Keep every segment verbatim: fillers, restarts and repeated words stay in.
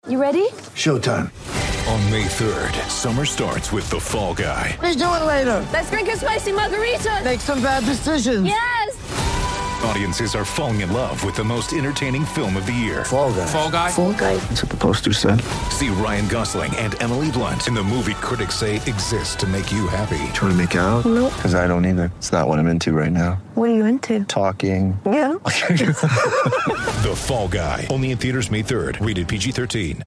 You ready? Showtime. On May third, summer starts with The Fall Guy. Let's do it later. Let's drink a spicy margarita. Make some bad decisions. Yes! Audiences are falling in love with the most entertaining film of the year. Fall Guy. Fall Guy? Fall Guy. That's what the poster said. See Ryan Gosling and Emily Blunt in the movie critics say exists to make you happy. Trying to make it out? Nope. Because I don't either. It's not what I'm into right now. What are you into? Talking. Yeah. The Fall Guy. Only in theaters May third. Rated P G thirteen.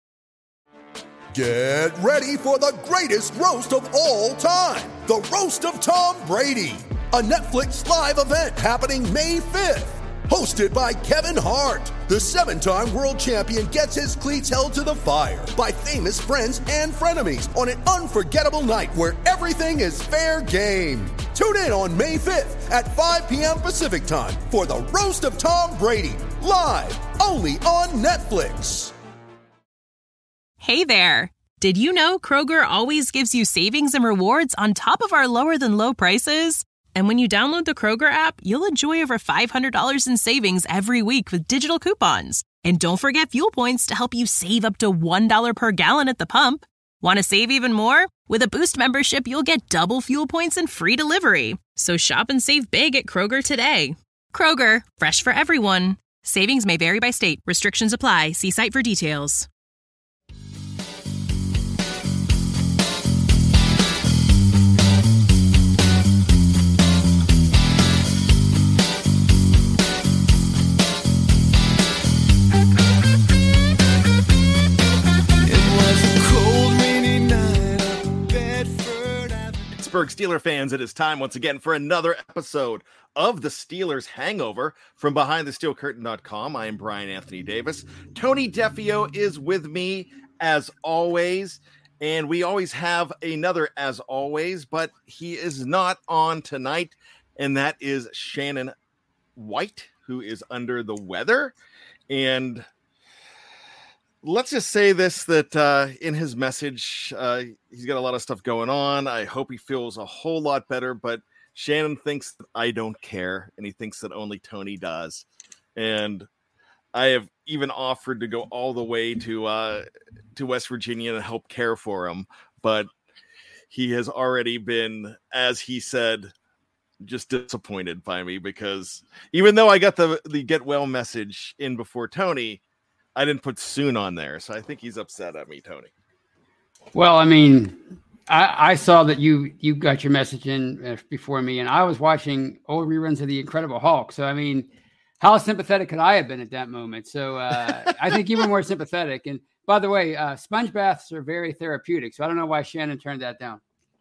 Get ready for the greatest roast of all time. The Roast of Tom Brady. A Netflix live event happening May fifth. Hosted by Kevin Hart. The seven-time world champion gets his cleats held to the fire by famous friends and frenemies on an unforgettable night where everything is fair game. Tune in on May fifth at five p.m. Pacific time for the Roast of Tom Brady. Live only on Netflix. Hey there! Did you know Kroger always gives you savings and rewards on top of our lower than low prices? And when you download the Kroger app, you'll enjoy over five hundred dollars in savings every week with digital coupons. And don't forget fuel points to help you save up to one dollar per gallon at the pump. Want to save even more? With a Boost membership, you'll get double fuel points and free delivery. So shop and save big at Kroger today. Kroger, fresh for everyone. Savings may vary by state. Restrictions apply. See site for details. Pittsburgh Steeler fans, it is time once again for another episode of the Steelers Hangover from behind the steel curtain dot com. I am Brian Anthony Davis. Tony Defio is with me as always, and we always have another as always, but he is not on tonight, and that is Shannon White, who is under the weather. And let's just say this, that uh, in his message, uh, he's got a lot of stuff going on. I hope he feels a whole lot better, but Shannon thinks that I don't care, and he thinks that only Tony does. And I have even offered to go all the way to uh, to West Virginia and help care for him, but he has already been, as he said, just disappointed by me, because even though I got the, the get well message in before Tony, I didn't put soon on there, so I think he's upset at me, Tony. Well, I mean, I, I saw that you you got your message in uh, before me, and I was watching old reruns of The Incredible Hulk. So, I mean, how sympathetic could I have been at that moment? So, uh, I think you were more sympathetic. And by the way, uh, sponge baths are very therapeutic, so I don't know why Shannon turned that down.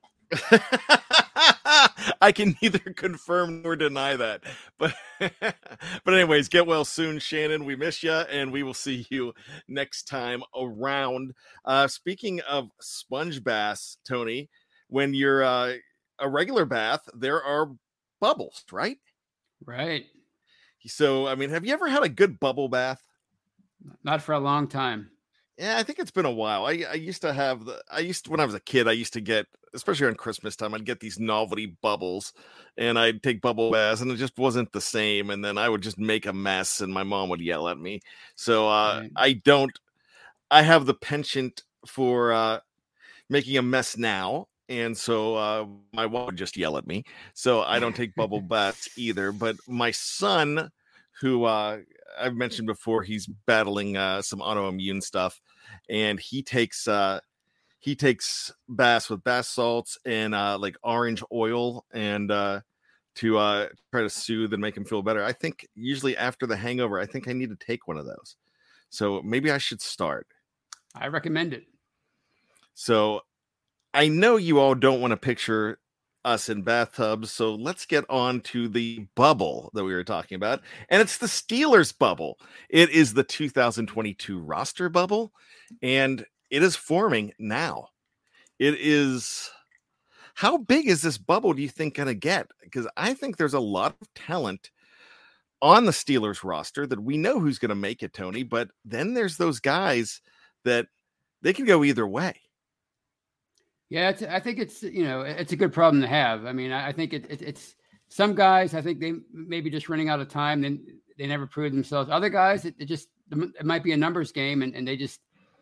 I can neither confirm nor deny that, but but anyways, get well soon, Shannon. We miss you, and we will see you next time around. Uh, speaking of sponge baths, Tony, when you're uh, a regular bath, there are bubbles, right? Right. So, I mean, have you ever had a good bubble bath? Not for a long time. Yeah, I think it's been a while. I, I used to have the, I used to, when I was a kid, I used to get, especially on Christmas time, I'd get these novelty bubbles and I'd take bubble baths, and it just wasn't the same. And then I would just make a mess and my mom would yell at me. So uh, Right. I don't, I have the penchant for uh, making a mess now. And so uh, my mom would just yell at me. So I don't take bubble baths either. But my son, who uh, I've mentioned before, he's battling uh, some autoimmune stuff, and he takes uh, he takes baths with bath salts and uh, like orange oil, and uh, to uh, try to soothe and make him feel better. I think usually after the hangover, I think I need to take one of those. So maybe I should start. I recommend it. So I know you all don't want to picture us in bathtubs, so let's get on to the bubble that we were talking about. And it's the Steelers bubble. It is the two thousand twenty-two roster bubble, and it is forming now. It is, how big is this bubble do you think going to get? Because I think there's a lot of talent on the Steelers roster that we know who's going to make it, Tony, but then there's those guys that they can go either way. Yeah, it's, I think it's, you know, it's a good problem to have. I mean, I, I think it, it, it's some guys, I think they maybe just running out of time. Then they never prove themselves. Other guys, it, it just, it might be a numbers game, and, and they just,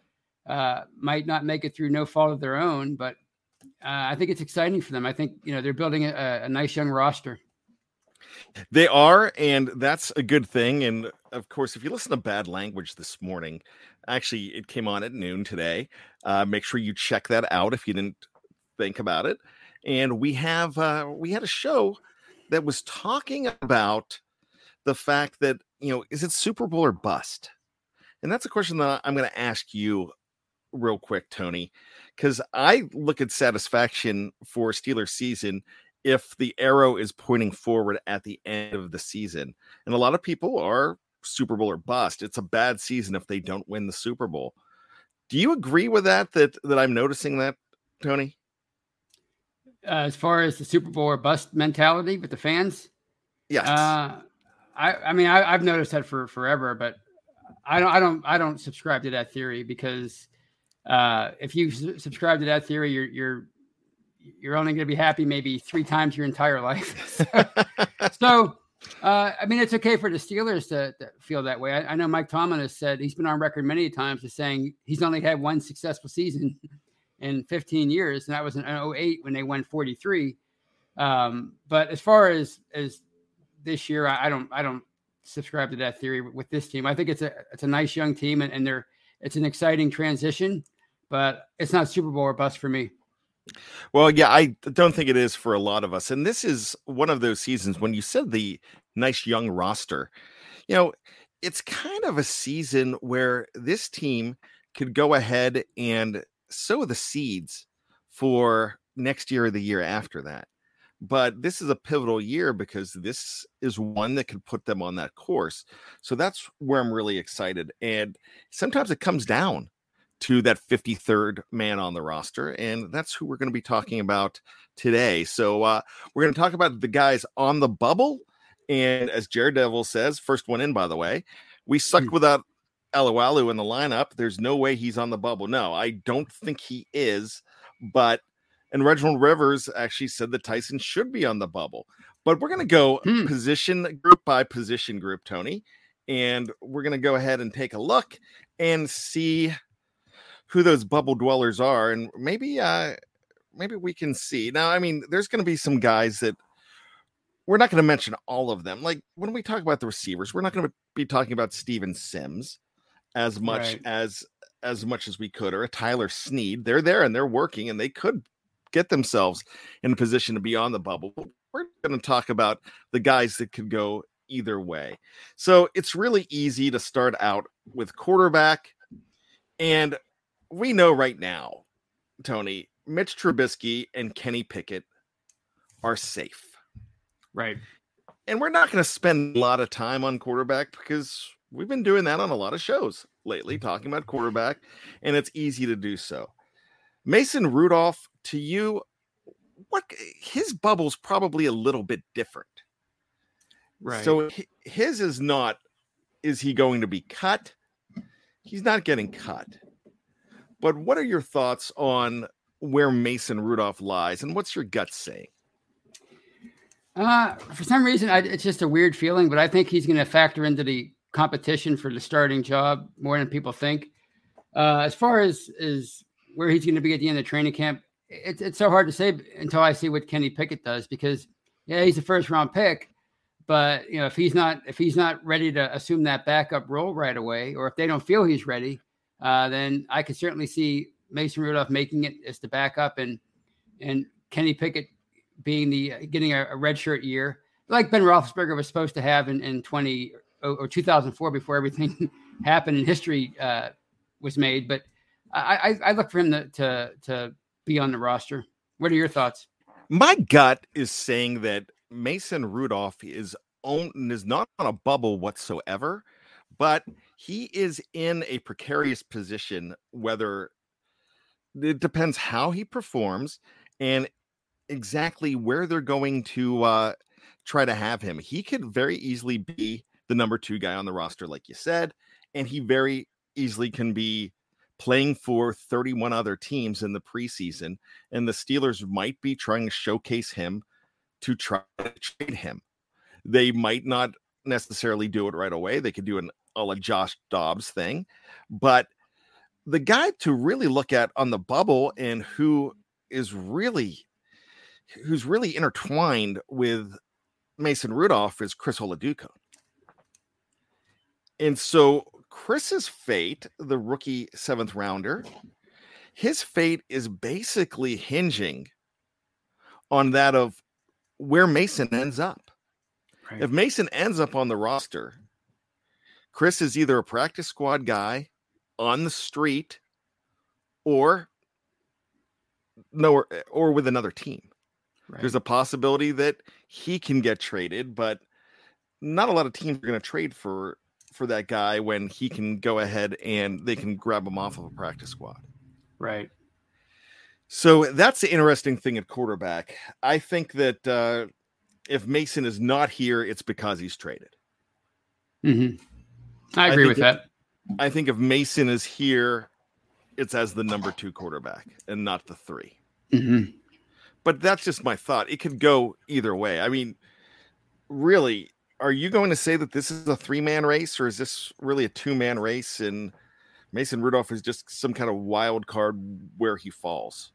uh, might not make it through no fault of their own, but uh, I think it's exciting for them. I think, you know, they're building a, a nice young roster. They are, and that's a good thing. And of course, if you listen to Bad Language this morning, actually, it came on at noon today. Uh, make sure you check that out if you didn't think about it. And we have uh, we had a show that was talking about the fact that, you know, is it Super Bowl or bust? And that's a question that I'm going to ask you real quick, Tony, because I look at satisfaction for Steelers season if the arrow is pointing forward at the end of the season. And a lot of people are Super Bowl or bust. It's a bad season if they don't win the Super Bowl. Do you agree with that, that, that I'm noticing that, Tony? Uh, as far as the Super Bowl or bust mentality with the fans? Yes. Uh, I, I mean, I, I've noticed that for forever, but I don't, I don't, I don't subscribe to that theory because uh, if you su- subscribe to that theory, you're, you're, you're only going to be happy maybe three times your entire life. so, so uh, I mean, it's okay for the Steelers to, to feel that way. I, I know Mike Tomlin has said, he's been on record many times as saying he's only had one successful season in fifteen years. And that was in oh eight when they won forty-three. Um, but as far as, as this year, I, I don't, I don't subscribe to that theory with this team. I think it's a, it's a nice young team and, and they're, it's an exciting transition, but it's not Super Bowl or bust for me. Well, yeah, I don't think it is for a lot of us. And this is one of those seasons when you said the nice young roster, you know, it's kind of a season where this team could go ahead and sow the seeds for next year or the year after that. But this is a pivotal year because this is one that could put them on that course. So that's where I'm really excited. And sometimes it comes down to that fifty-third man on the roster. And that's who we're going to be talking about today. So uh, we're going to talk about the guys on the bubble. And as Jared Devil says, first one in, by the way, we sucked without Alualu in the lineup. There's no way he's on the bubble. No, I don't think he is. But, and Reginald Rivers actually said that Tyson should be on the bubble. But we're going to go hmm. position group by position group, Tony. And we're going to go ahead and take a look and see who those bubble dwellers are, and maybe uh maybe we can see. Now, I mean, there's going to be some guys that we're not going to mention all of them. Like when we talk about the receivers, we're not going to be talking about Steven Sims as much right. as as much as we could, or a Tyler Snead. They're there and they're working, and they could get themselves in a position to be on the bubble. We're going to talk about the guys that could go either way. So it's really easy to start out with quarterback, and we know right now, Tony, Mitch Trubisky and Kenny Pickett are safe. Right. And we're not going to spend a lot of time on quarterback because we've been doing that on a lot of shows lately, talking about quarterback, and it's easy to do so. Mason Rudolph, to you, what his bubble's probably a little bit different. Right. So his is not, is he going to be cut? He's not getting cut. But what are your thoughts on where Mason Rudolph lies, and what's your gut saying? Uh, for some reason, I, it's just a weird feeling, but I think he's going to factor into the competition for the starting job more than people think. Uh, as far as, as where he's going to be at the end of training camp, it, it's so hard to say until I see what Kenny Pickett does, because yeah, he's a first round pick, but you know, if he's not, if he's not ready to assume that backup role right away, or if they don't feel he's ready, Uh, then I could certainly see Mason Rudolph making it as the backup, and and Kenny Pickett being the getting a, a redshirt year, like Ben Roethlisberger was supposed to have in, in twenty or two thousand four before everything happened and history uh, was made. But I, I, I look for him to, to to be on the roster. What are your thoughts? My gut is saying that Mason Rudolph is on is not on a bubble whatsoever, but he is in a precarious position, whether it depends how he performs and exactly where they're going to uh, try to have him. He could very easily be the number two guy on the roster, like you said, and he very easily can be playing for thirty-one other teams in the preseason, and the Steelers might be trying to showcase him to try to trade him. They might not necessarily do it right away. They could do an a la Josh Dobbs thing, but the guy to really look at on the bubble and who is really, who's really intertwined with Mason Rudolph is Chris Oladokun. And so Chris's fate, the rookie seventh rounder, his fate is basically hinging on that of where Mason ends up. Right. If Mason ends up on the roster, Chris is either a practice squad guy on the street or no, or with another team. Right. There's a possibility that he can get traded, but not a lot of teams are going to trade for for that guy when he can go ahead and they can grab him off of a practice squad. Right. So that's the interesting thing at quarterback. I think that uh, if Mason is not here, it's because he's traded. Mm-hmm. I agree I with if, that. I think if Mason is here, it's as the number two quarterback and not the three. Mm-hmm. But that's just my thought. It could go either way. I mean, really, are you going to say that this is a three-man race, or is this really a two-man race and Mason Rudolph is just some kind of wild card where he falls?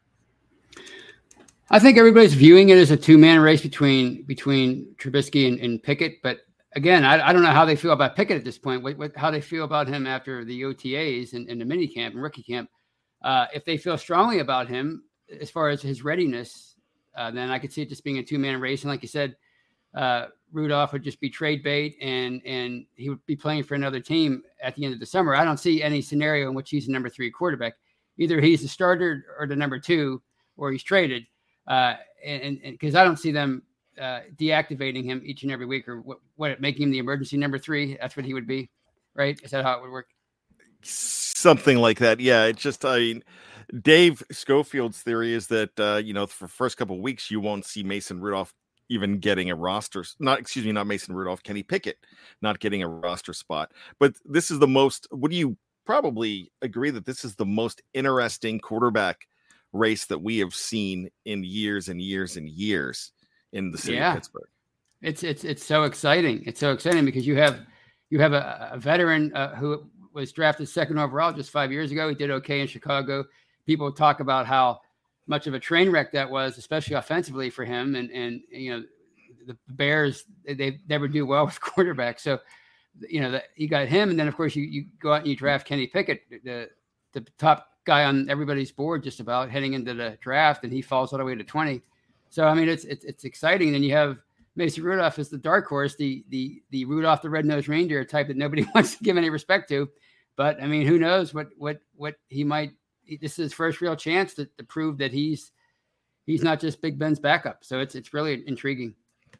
I think everybody's viewing it as a two-man race between between Trubisky and, and Pickett. But again, I, I don't know how they feel about Pickett at this point, what, what, how they feel about him after the O T As and, and the mini camp and rookie camp. Uh, if they feel strongly about him as far as his readiness, uh, then I could see it just being a two-man race. And like you said, uh, Rudolph would just be trade bait and and he would be playing for another team at the end of the summer. I don't see any scenario in which he's the number three quarterback. Either he's the starter or the number two, or he's traded. Uh, and because I don't see them uh, deactivating him each and every week, or what, what making him the emergency number three. That's what he would be, right? Is that how it would work? Something like that. Yeah. It's just, I mean, Dave Schofield's theory is that, uh, you know, for the first couple of weeks, you won't see Mason Rudolph even getting a roster, not, excuse me, not Mason Rudolph, Kenny Pickett, not getting a roster spot. But this is the most, would you probably agree that this is the most interesting quarterback race that we have seen in years and years and years in the city yeah. of Pittsburgh? It's, it's, it's so exciting. It's so exciting because you have, you have a, a veteran uh, who was drafted second overall just five years ago. He did okay in Chicago. People talk about how much of a train wreck that was, especially offensively for him. And, and, you know, the Bears, they never do well with quarterbacks. So, you know, the, you got him. And then of course you, you go out and you draft Kenny Pickett, the, the top guy on everybody's board, just about heading into the draft. And he falls all the way to twenty. So, I mean, it's, it's, it's exciting. And then you have Mason Rudolph as the dark horse, the, the, the Rudolph the red-nosed reindeer type that nobody wants to give any respect to. But I mean, who knows what, what, what he might, this is his first real chance to, to prove that he's he's not just Big Ben's backup. So it's it's really intriguing.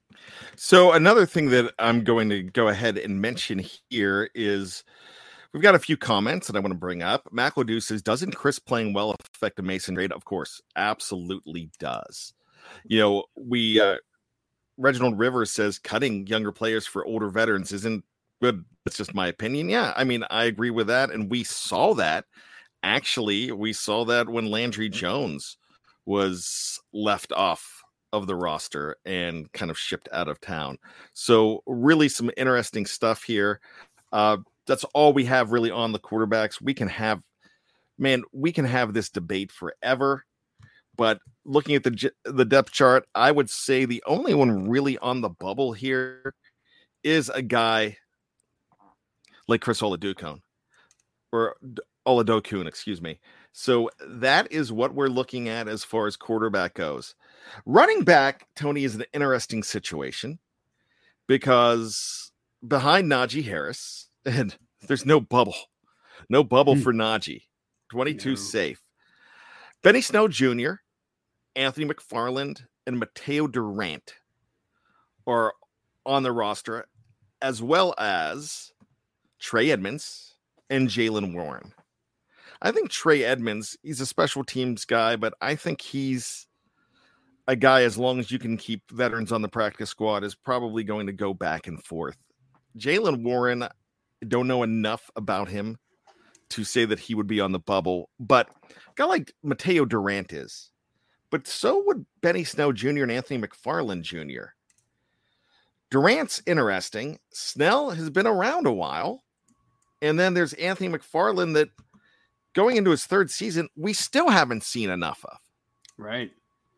So another thing that I'm going to go ahead and mention here is we've got a few comments that I want to bring up. Mac Ledoux says, doesn't Chris playing well affect a Mason trade? Of course, absolutely does. You know, we uh, Reginald Rivers says cutting younger players for older veterans isn't good. That's just my opinion. Yeah, I mean, I agree with that. And we saw that. Actually, we saw that when Landry Jones was left off of the roster and kind of shipped out of town. So really some interesting stuff here. Uh, that's all we have really on the quarterbacks. We can have, man, we can have this debate forever. But looking at the the depth chart, I would say the only one really on the bubble here is a guy like Chris Oladokun or Oladokun, excuse me. So that is what we're looking at as far as quarterback goes. Running back, Tony, is an interesting situation because behind Najee Harris, and there's no bubble, no bubble for Najee, twenty-two no. safe. Benny Snow Junior, Anthony McFarland, and Mateo Durant are on the roster, as well as Trey Edmonds and Jaylen Warren. I think Trey Edmonds, he's a special teams guy, but I think he's a guy, as long as you can keep veterans on the practice squad, is probably going to go back and forth. Jaylen Warren, I don't know enough about him to say that he would be on the bubble, but a guy like Mateo Durant is. But so would Benny Snow Junior and Anthony McFarland Junior Durant's interesting. Snell has been around a while. And then there's Anthony McFarland that going into his third season, we still haven't seen enough of. Right.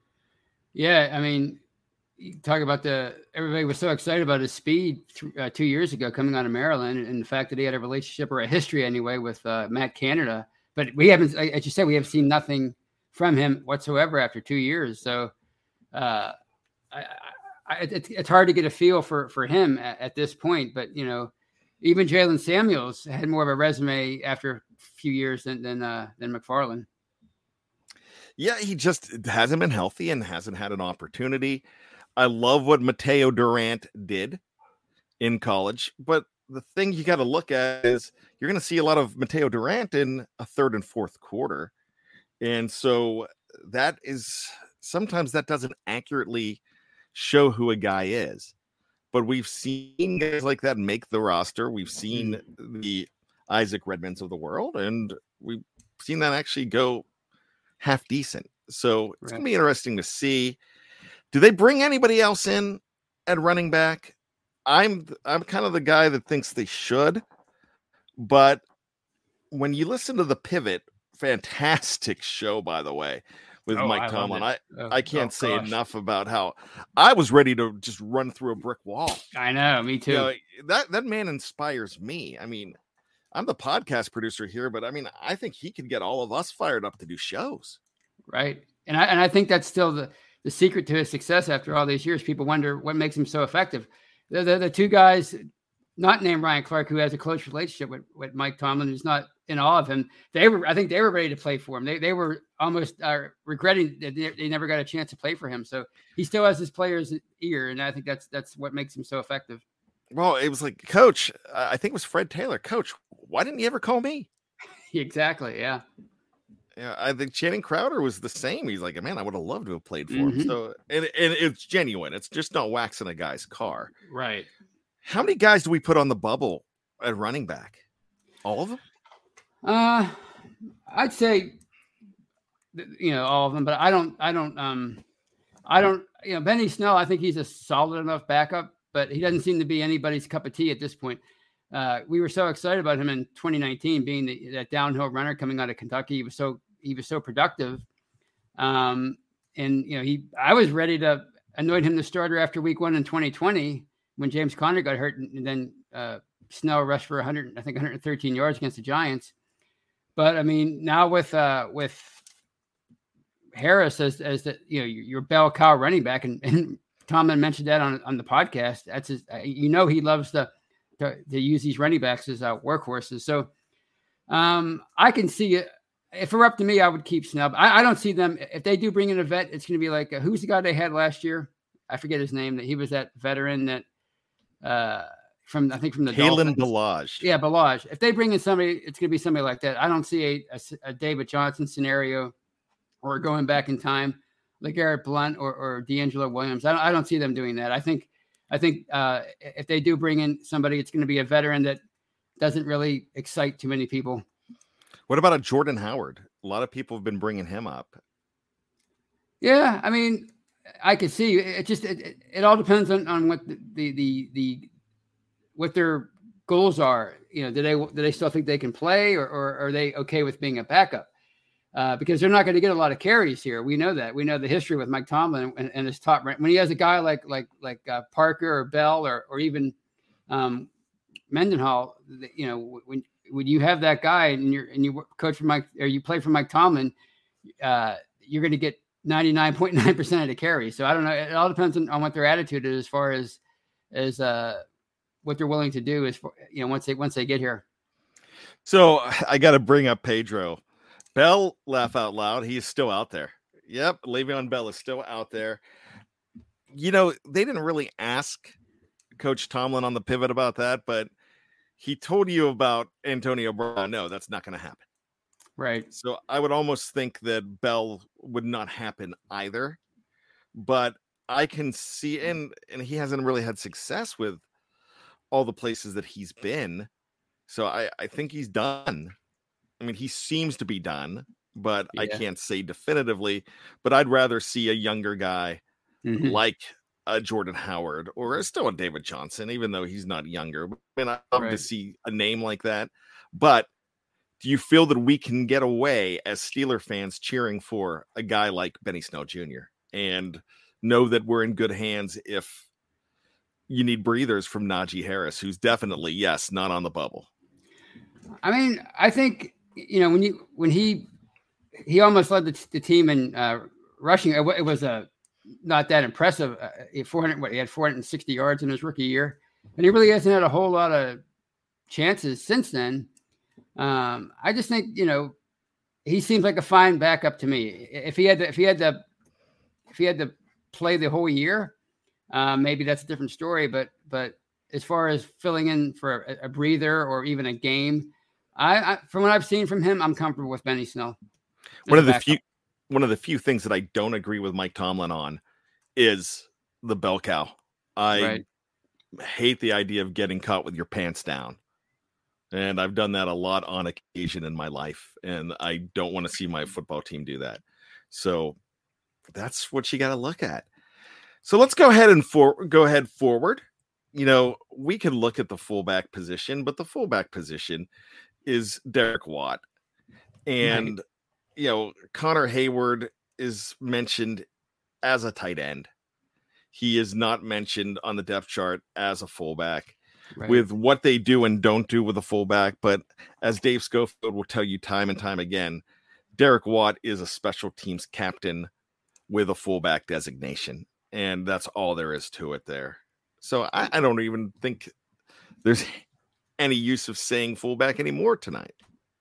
Yeah, I mean, you talk about the everybody was so excited about his speed th- uh, two years ago coming out of Maryland, and the fact that he had a relationship or a history anyway with uh, Matt Canada. But we haven't, as you said, we have seen nothing from him whatsoever after two years. So uh, I, I, it's, it's hard to get a feel for for him at, at this point. But you know, even Jalen Samuels had more of a resume after a few years than than uh, than McFarland. Yeah, he just hasn't been healthy and hasn't had an opportunity. I love what Mateo Durant did in college, but the thing you got to look at is you're going to see a lot of Mateo Durant in a third and fourth quarter. And so that is sometimes that doesn't accurately show who a guy is. But we've seen guys like that make the roster. We've seen the Isaac Redmonds of the world, and we've seen that actually go half decent. So it's right. going to be interesting to see. Do they bring anybody else in at running back? I'm I'm kind of the guy that thinks they should, but when you listen to the Pivot, fantastic show, by the way, with oh, Mike I Tomlin. I, oh, I can't oh, say gosh. enough about how I was ready to just run through a brick wall. I know, me too. You know, that, that man inspires me. I mean, I'm the podcast producer here, but I mean, I think he could get all of us fired up to do shows. Right. And I and I think that's still the, the secret to his success after all these years. People wonder what makes him so effective. The, the, the two guys, not named Ryan Clark, who has a close relationship with, with Mike Tomlin, who's not in awe of him. They were, I think they were ready to play for him. They they were almost uh, regretting that they, they never got a chance to play for him. So he still has his player's ear. And I think that's, that's what makes him so effective. Well, it was like, Coach, I think it was Fred Taylor. Coach, why didn't you ever call me? Exactly. Yeah. Yeah, I think Channing Crowder was the same. He's like, man, I would have loved to have played for Mm-hmm. him. So, and, and it's genuine. It's just not waxing a guy's car. Right. How many guys do we put on the bubble at running back? All of them? Uh, I'd say, you know, all of them, but I don't, I don't, um, I don't, you know, Benny Snell, I think he's a solid enough backup, but he doesn't seem to be anybody's cup of tea at this point. Uh, we were so excited about him in twenty nineteen, being the, that downhill runner coming out of Kentucky. He was so, he was so productive. Um, and, you know, he, I was ready to anoint him the starter after week one in twenty twenty when James Conner got hurt, and then uh, Snell rushed for one hundred, I think one hundred thirteen yards against the Giants. But I mean, now with, uh, with Harris as, as the, you know, your, your bell cow running back, and, and Tomlin mentioned that on, on the podcast, that's his, you know, he loves to, to, to use these running backs as uh, workhorses. So um, I can see it. If it were up to me, I would keep Snell. I, I don't see them. If they do bring in a vet, it's going to be like, uh, who's the guy they had last year? I forget his name. That he was that veteran that uh, from, I think from the Kalen Dolphins. Ballage. Yeah, Ballage. If they bring in somebody, it's going to be somebody like that. I don't see a, a, a David Johnson scenario or going back in time, like Garrett Blunt or, or D'Angelo Williams. I don't, I don't see them doing that. I think, I think uh, if they do bring in somebody, it's going to be a veteran that doesn't really excite too many people. What about a Jordan Howard? A lot of people have been bringing him up. Yeah, I mean, I could see it. Just it, it, it all depends on, on what the, the the the what their goals are. You know, do they do they still think they can play, or, or are they okay with being a backup? Uh, because they're not going to get a lot of carries here. We know that. We know the history with Mike Tomlin and, and his top rank. When he has a guy like like like uh, Parker or Bell or or even um, Mendenhall, you know, when when you have that guy and you're and you coach for Mike or you play for Mike Tomlin, uh, you're going to get ninety-nine point nine percent of the carry. So I don't know. It all depends on, on what their attitude is as far as as uh, what they're willing to do. As for, you know, once they once they get here. So I got to bring up Pedro. Bell, laugh out loud. He's still out there. Yep, Le'Veon Bell is still out there. You know, they didn't really ask Coach Tomlin on the Pivot about that, but he told you about Antonio Brown. No, that's not going to happen. Right. So I would almost think that Bell would not happen either. But I can see, and and he hasn't really had success with all the places that he's been. So I, I think he's done. I mean, he seems to be done, but yeah. I can't say definitively. But I'd rather see a younger guy mm-hmm. like a Jordan Howard or still a David Johnson, even though he's not younger. I mean, I'd love right. to see a name like that. But do you feel that we can get away as Steeler fans cheering for a guy like Benny Snell Junior and know that we're in good hands if you need breathers from Najee Harris, who's definitely, yes, not on the bubble? I mean, I think, you know, when you when he he almost led the, the team in uh, rushing, it, it was a not that impressive. Uh, four hundred, what, he had four hundred sixty yards in his rookie year, and he really hasn't had a whole lot of chances since then. Um, I just think, you know, he seems like a fine backup to me. If he had to, if he had to, if he had to play the whole year, uh, maybe that's a different story. But but as far as filling in for a, a breather or even a game, I, I from what I've seen from him, I'm comfortable with Benny Snell. One of the few, one of the few things that I don't agree with Mike Tomlin on is the bell cow. I right. hate the idea of getting caught with your pants down. And I've done that a lot on occasion in my life, and I don't want to see my football team do that. So that's what you got to look at. So let's go ahead and for go ahead forward. You know, we can look at the fullback position, but the fullback position is Derek Watt. And, right. you know, Connor Hayward is mentioned as a tight end. He is not mentioned on the depth chart as a fullback. Right. With what they do and don't do with a fullback. But as Dave Schofield will tell you time and time again, Derek Watt is a special teams captain with a fullback designation. And that's all there is to it there. So I, I don't even think there's any use of saying fullback anymore tonight.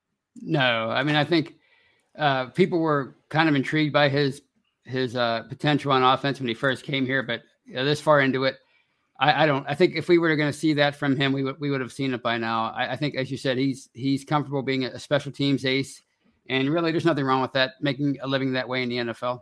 No, I mean, I think uh, people were kind of intrigued by his his uh, potential on offense when he first came here. But you know, this far into it, I, I don't. I think if we were going to see that from him, we would we would have seen it by now. I, I think, as you said, he's he's comfortable being a special teams ace, and really, there's nothing wrong with that. Making a living that way in the N F L.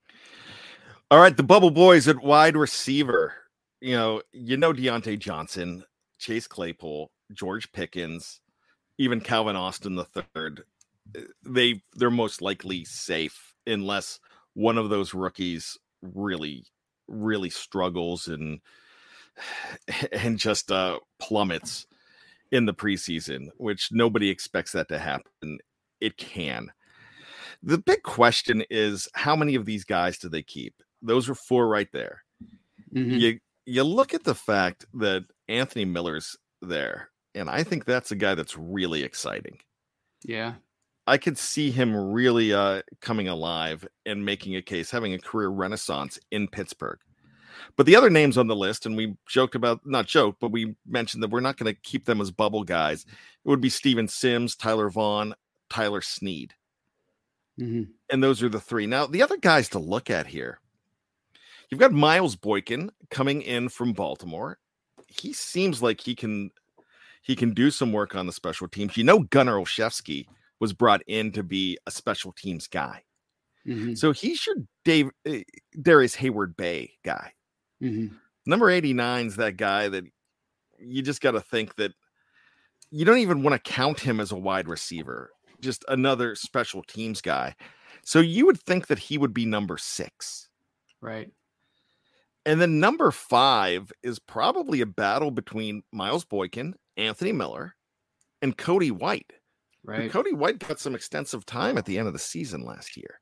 All right, the Bubble Boys at wide receiver. You know, you know Deontay Johnson, Chase Claypool, George Pickens, even Calvin Austin the third. They they're most likely safe unless one of those rookies really really struggles and. and just uh, plummets in the preseason, which nobody expects that to happen. It can. The big question is, how many of these guys do they keep? Those are four right there. Mm-hmm. You you look at the fact that Anthony Miller's there, and I think that's a guy that's really exciting. Yeah. I could see him really uh, coming alive and making a case, having a career renaissance in Pittsburgh. But the other names on the list, and we joked about, not joked, but we mentioned that we're not going to keep them as bubble guys. It would be Steven Sims, Tyler Vaughn, Tyler Snead. Mm-hmm. And those are the three. Now, the other guys to look at here, you've got Miles Boykin coming in from Baltimore. He seems like he can he can do some work on the special teams. You know, Gunnar Olszewski was brought in to be a special teams guy. Mm-hmm. So he's your Dave uh, Darius Hayward Bay guy. Mm-hmm. Number eighty-nine is that guy that you just got to think that you don't even want to count him as a wide receiver, just another special teams guy. So you would think that he would be number six. Right. And then number five is probably a battle between Miles Boykin, Anthony Miller, and Cody White. Right. And Cody White got some extensive time at the end of the season last year.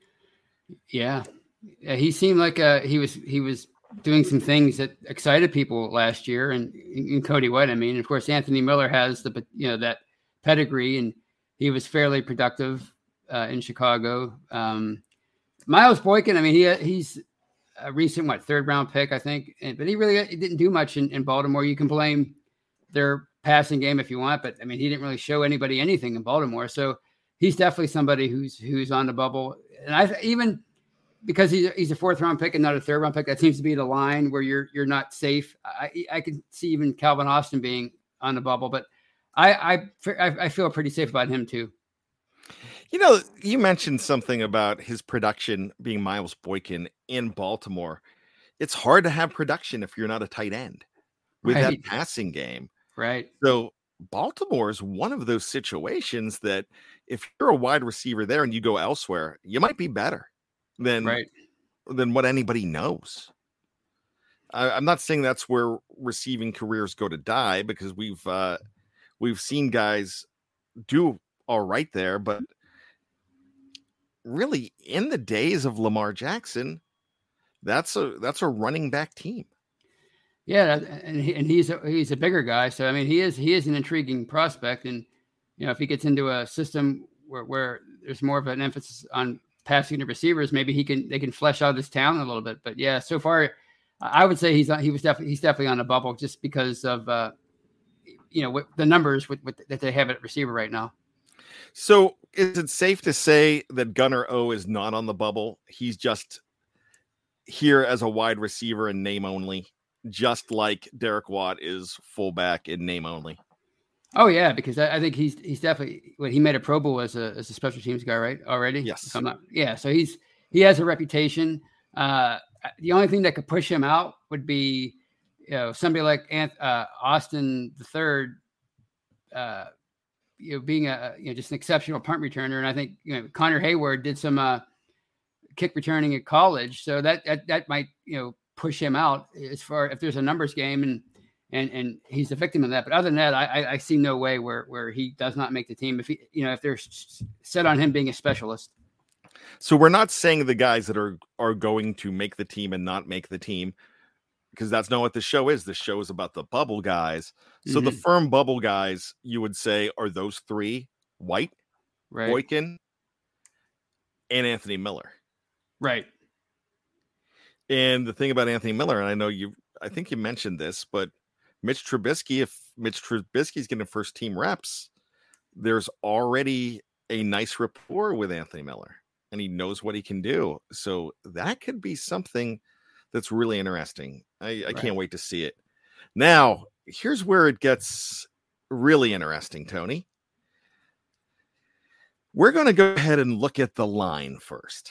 Yeah. yeah he seemed like uh, he was he was doing some things that excited people last year, and in Cody White. I mean, of course, Anthony Miller has the you know that pedigree, and he was fairly productive uh, in Chicago. Um, Miles Boykin, I mean, he he's a recent what third round pick, I think, and, but he really he didn't do much in, in Baltimore. You can blame their passing game if you want, but I mean, he didn't really show anybody anything in Baltimore. So he's definitely somebody who's who's on the bubble, and I even. Because he's, he's a fourth round pick and not a third round pick, that seems to be the line where you're you're not safe. I I can see even Calvin Austin being on the bubble, but I I I feel pretty safe about him too. You know, you mentioned something about his production being Miles Boykin in Baltimore. It's hard to have production if you're not a tight end with right. that passing game. Right. So Baltimore is one of those situations that if you're a wide receiver there and you go elsewhere, you might be better. Than, right. than what anybody knows. I, I'm not saying that's where receiving careers go to die, because we've uh, we've seen guys do all right there, but really in the days of Lamar Jackson, that's a that's a running back team. Yeah, and he, and he's a, he's a bigger guy, so I mean he is he is an intriguing prospect, and you know if he gets into a system where, where there's more of an emphasis on passing to receivers, maybe he can they can flesh out his talent a little bit. But yeah, so far I would say he's he was definitely he's definitely on a bubble just because of uh, you know with the numbers with, with that they have at receiver right now. So is it safe to say that Gunnar O is not on the bubble? He's just here as a wide receiver in name only, just like Derek Watt is fullback in name only. Oh yeah, because I, I think he's he's definitely what he made a Pro Bowl as a as a special teams guy, right? Already, yes. If I'm not, yeah, so he's he has a reputation. Uh, the only thing that could push him out would be, you know, somebody like Anth- uh, Austin the Third, uh, you know, being a you know just an exceptional punt returner, and I think you know Connor Hayward did some uh, kick returning at college, so that that that might you know push him out as far if there's a numbers game and. And and he's a victim of that. But other than that, I I see no way where where he does not make the team. If he, you know, if they're set on him being a specialist. So we're not saying the guys that are are going to make the team and not make the team, because that's not what the show is. The show is about the bubble guys. So mm-hmm. the firm bubble guys, you would say, are those three: White, right. Boykin, and Anthony Miller. Right. And the thing about Anthony Miller, and I know you, I think you mentioned this, but Mitch Trubisky, if Mitch Trubisky's getting first team reps, there's already a nice rapport with Anthony Miller and he knows what he can do. So that could be something that's really interesting. I, I right. can't wait to see it. Now, here's where it gets really interesting, Tony. We're going to go ahead and look at the line first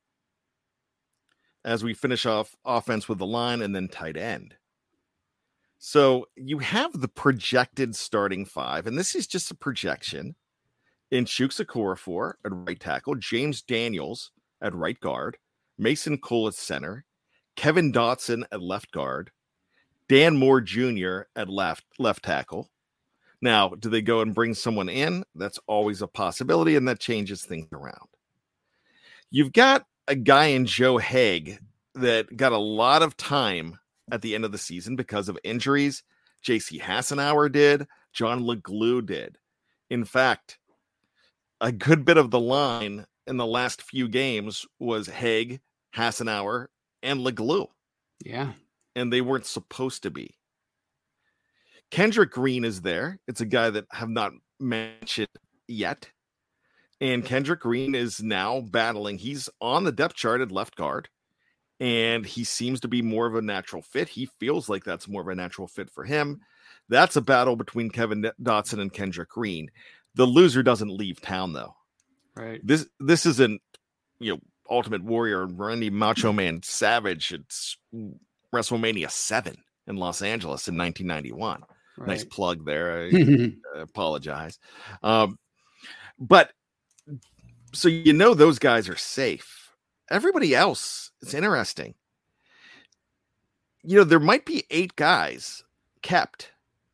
as we finish off offense with the line and then tight end. So you have the projected starting five, and this is just a projection. In Chuks Okorafor at right tackle, James Daniels at right guard, Mason Cole at center, Kevin Dotson at left guard, Dan Moore Junior at left left tackle. Now, do they go and bring someone in? That's always a possibility, and that changes things around. You've got a guy in Joe Haeg that got a lot of time at the end of the season because of injuries. J C Hassenauer did. John LeGlue did. In fact, a good bit of the line in the last few games was Haeg, Hassenauer, and LeGlue. Yeah. And they weren't supposed to be. Kendrick Green is there. It's a guy that I have not mentioned yet. And Kendrick Green is now battling. He's on the depth chart at left guard. And he seems to be more of a natural fit. He feels like that's more of a natural fit for him. That's a battle between Kevin Dotson and Kendrick Green. The loser doesn't leave town, though. Right. This this isn't, you know, Ultimate Warrior, Randy Macho Man Savage. It's WrestleMania seven in Los Angeles in nineteen ninety-one. Right. Nice plug there. I apologize. Um, but so you know those guys are safe. Everybody else, it's interesting. You know, there might be eight guys kept,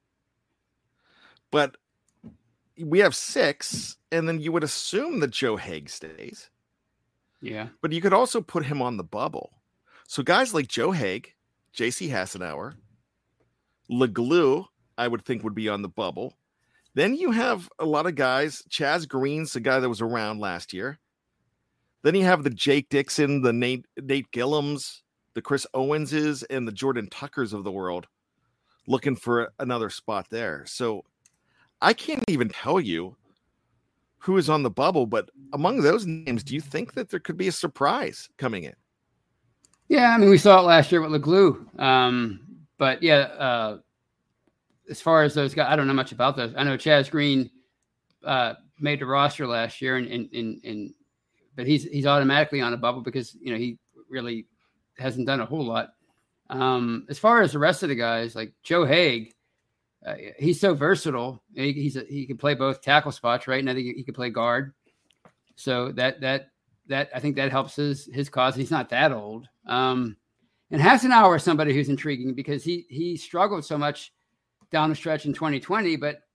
but we have six, and then you would assume that Joe Haeg stays. Yeah. But you could also put him on the bubble. So guys like Joe Haeg, J C Hassenauer, LeGlue, I would think would be on the bubble. Then you have a lot of guys. Chaz Green's the guy that was around last year. Then you have the Jake Dixon, the Nate, Nate Gillums, the Chris Owenses, and the Jordan Tuckers of the world looking for another spot there. So I can't even tell you who is on the bubble, but among those names, do you think that there could be a surprise coming in? Yeah, I mean, we saw it last year with LeGlue. Um, but yeah, uh, as far as those guys, I don't know much about those. I know Chaz Green uh, made the roster last year, and and and, and but he's he's automatically on a bubble because you know he really hasn't done a whole lot. Um, as far as the rest of the guys, like Joe Haeg, uh, he's so versatile. He, he's a, he can play both tackle spots, right? And I think he, he can play guard. So that that that I think that helps his his cause. He's not that old. Um, and Hassenauer is somebody who's intriguing because he he struggled so much down the stretch in twenty twenty, but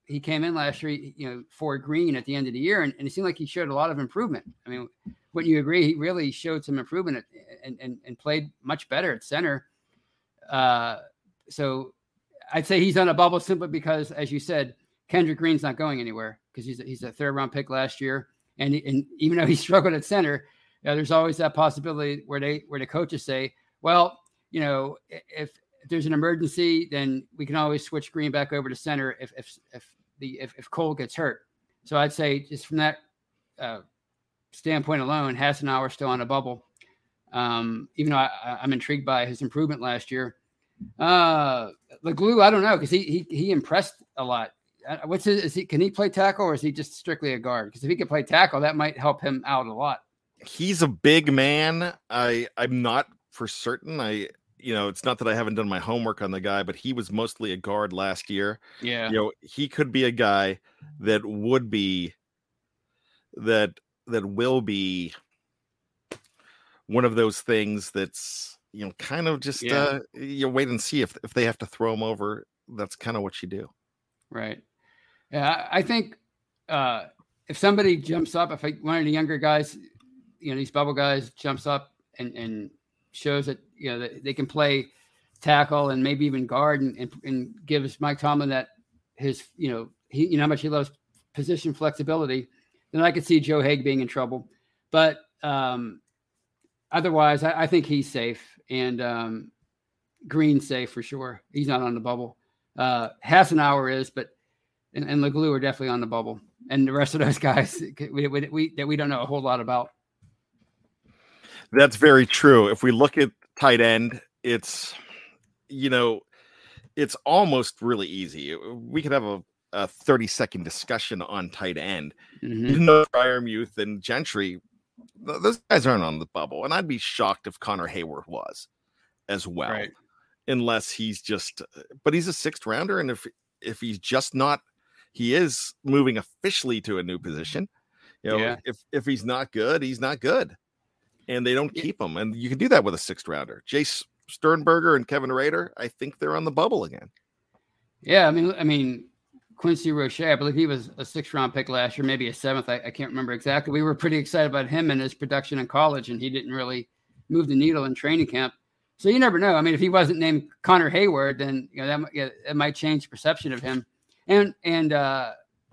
he came in last year, you know, for Green at the end of the year, and, and it seemed like he showed a lot of improvement. I mean, wouldn't you agree? He really showed some improvement at, and, and and played much better at center. Uh, so I'd say he's on a bubble simply because, as you said, Kendrick Green's not going anywhere because he's a, he's a third round pick last year, and he, and even though he struggled at center, you know, there's always that possibility where they where the coaches say, well, you know, if, if there's an emergency, then we can always switch Green back over to center if if if the if, if Cole gets hurt. So I'd say just from that uh, standpoint alone, Hassenauer still on a bubble. Um, even though I, I'm intrigued by his improvement last year. Uh, Leglue, I don't know, because he he he impressed a lot. What's his, is he? Can he play tackle, or is he just strictly a guard? Because if he could play tackle, that might help him out a lot. He's a big man. I I'm not for certain. I you know it's not that I haven't done my homework on the guy, but he was mostly a guard last year. Yeah, you know he could be a guy that would be that that will be one of those things that's you know kind of just yeah. uh, you wait and see if if they have to throw him over. That's kind of what you do. Right. Yeah, I think uh, if somebody jumps up, if I, one of the younger guys, you know, these bubble guys jumps up and, and shows that, you know, that they can play tackle and maybe even guard and, and, and gives Mike Tomlin that his, you know, he, you know, how much he loves position flexibility, then I could see Joe Haig being in trouble. But um, otherwise, I, I think he's safe, and um, Green's safe for sure. He's not on the bubble. Uh, Hassenauer is, but and, and Leglue are definitely on the bubble, and the rest of those guys we, we, we that we don't know a whole lot about. That's very true. If we look at tight end, it's you know, it's almost really easy. We could have a, a thirty second discussion on tight end. Mm-hmm. You know, Fryermuth and Gentry, those guys aren't on the bubble, and I'd be shocked if Connor Hayward was as well. Right. Unless he's just, but he's a sixth rounder. And if, if he's just not, he is moving officially to a new position. You know, yeah. if, if he's not good, he's not good, and they don't keep him. And you can do that with a sixth rounder. Jace Sternberger and Kevin Rader, I think they're on the bubble again. Yeah. I mean, I mean, Quincy Roche, I believe he was a sixth round pick last year, maybe a seventh. I, I can't remember exactly. We were pretty excited about him and his production in college, and he didn't really move the needle in training camp. So you never know. I mean, if he wasn't named Connor Hayward, then you know that, yeah, that might change perception of him. And and uh,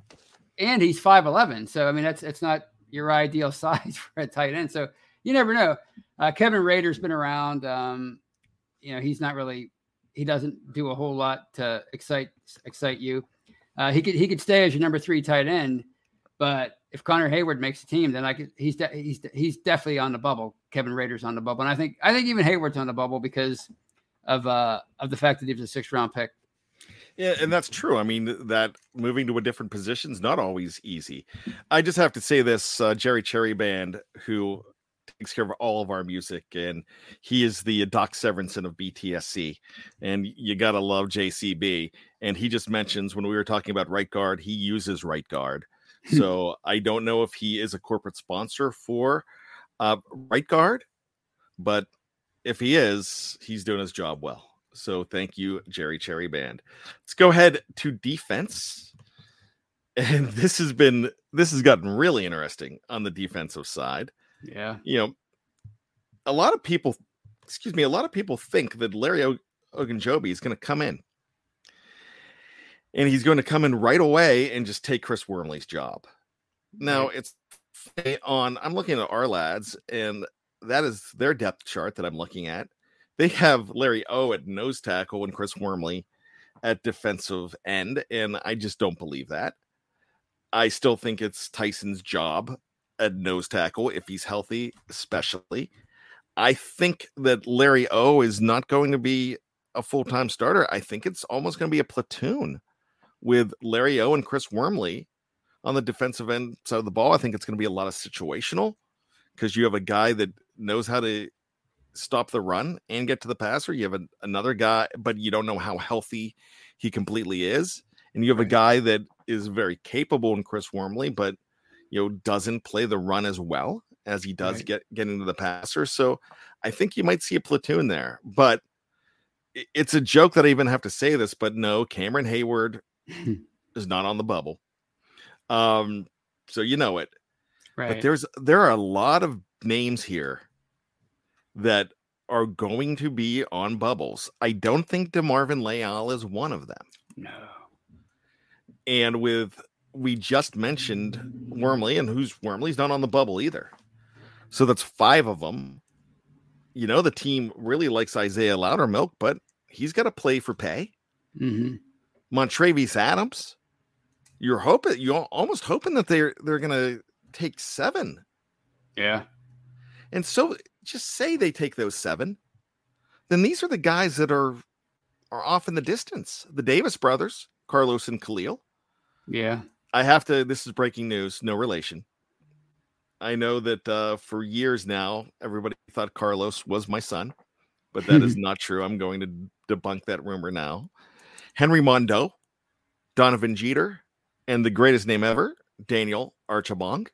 and he's five eleven. So I mean, that's it's not your ideal size for a tight end. So you never know. Uh, Kevin Rader's been around. Um, you know, he's not really. He doesn't do a whole lot to excite excite you. Uh, he could he could stay as your number three tight end, but if Connor Hayward makes the team, then I could. He's de- he's he's definitely on the bubble. Kevin Rader's on the bubble, and I think I think even Hayward's on the bubble because of uh of the fact that he was a sixth round pick. Yeah, and that's true. I mean, that moving to a different position is not always easy. I just have to say this: uh, Jerry Cherry Band, who takes care of all of our music, and he is the Doc Severinsen of B T S C, and you gotta love J C B. And he just mentions when we were talking about right guard, he uses right guard. So I don't know if he is a corporate sponsor for uh, right guard, but if he is, he's doing his job well. So thank you, Jerry Cherry Band. Let's go ahead to defense. And this has been, this has gotten really interesting on the defensive side. Yeah. You know, a lot of people, excuse me, a lot of people think that Larry o- Ogunjobi is going to come in. And he's going to come in right away and just take Chris Wormley's job. Now it's on, I'm looking at our lads, and that is their depth chart that I'm looking at. They have Larry O at nose tackle and Chris Wormley at defensive end. And I just don't believe that. I still think it's Tyson's job at nose tackle if he's healthy, especially. I think that Larry O is not going to be a full-time starter. I think it's almost going to be a platoon with Larry O and Chris Wormley on the defensive end side of the ball. I think it's going to be a lot of situational because you have a guy that knows how to stop the run and get to the passer. You have a, another guy, but you don't know how healthy he completely is. And you have right. a guy that is very capable in Chris Wormley, but you know, doesn't play the run as well as he does right. get, get into the passer. So I think you might see a platoon there, but it's a joke that I even have to say this, but no, Cameron Hayward is not on the bubble. Um, so you know it. Right. But there's there are a lot of names here that are going to be on bubbles. I don't think DeMarvin Leal is one of them. No. And with we just mentioned Wormley, and who's Wormley's not on the bubble either. So that's five of them. You know, the team really likes Isaiah Loudermilk, but he's got to play for pay. Mm-hmm. Montravius Adams, you're hoping you're almost hoping that they're they're gonna take seven. Yeah. And so just say they take those seven, then these are the guys that are are off in the distance. The Davis brothers, Carlos and Khalil. Yeah. I have to, this is breaking news, no relation. I know that uh, for years now, everybody thought Carlos was my son, but that is not true. I'm going to debunk that rumor now. Henry Mondeau, Donovan Jeter, and the greatest name ever, Daniel Archibong.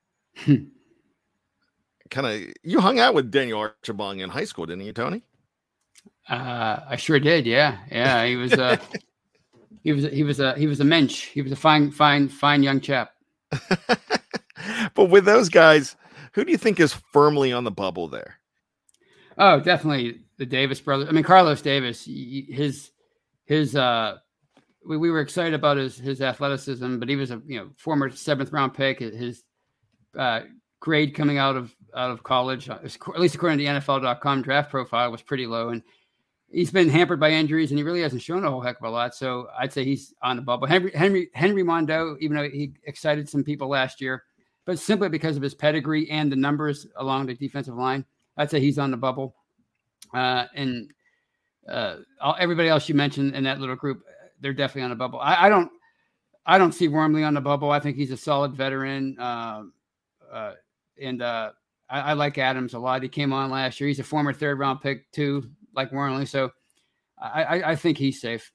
Kind of, you hung out with Daniel Archibong in high school, didn't you, Tony? Uh, I sure did. Yeah. Yeah. He was, uh, he was, he was a, he was a mensch. He was a fine, fine, fine young chap. But with those guys, who do you think is firmly on the bubble there? Oh, definitely the Davis brothers. I mean, Carlos Davis, his, his, uh, we, we were excited about his, his athleticism, but he was a, you know, former seventh round pick. His, uh, grade coming out of, out of college, at least according to the N F L dot com draft profile, was pretty low. And he's been hampered by injuries, and he really hasn't shown a whole heck of a lot. So I'd say he's on the bubble. Henry, Henry, Henry Mondeau, even though he excited some people last year, but simply because of his pedigree and the numbers along the defensive line, I'd say he's on the bubble. Uh, and uh, all, everybody else you mentioned in that little group, they're definitely on the bubble. I, I don't, I don't see Wormley on the bubble. I think he's a solid veteran, uh, uh, and uh, I, I like Adams a lot. He came on last year. He's a former third round pick too, like Wormley. So I, I, I think he's safe.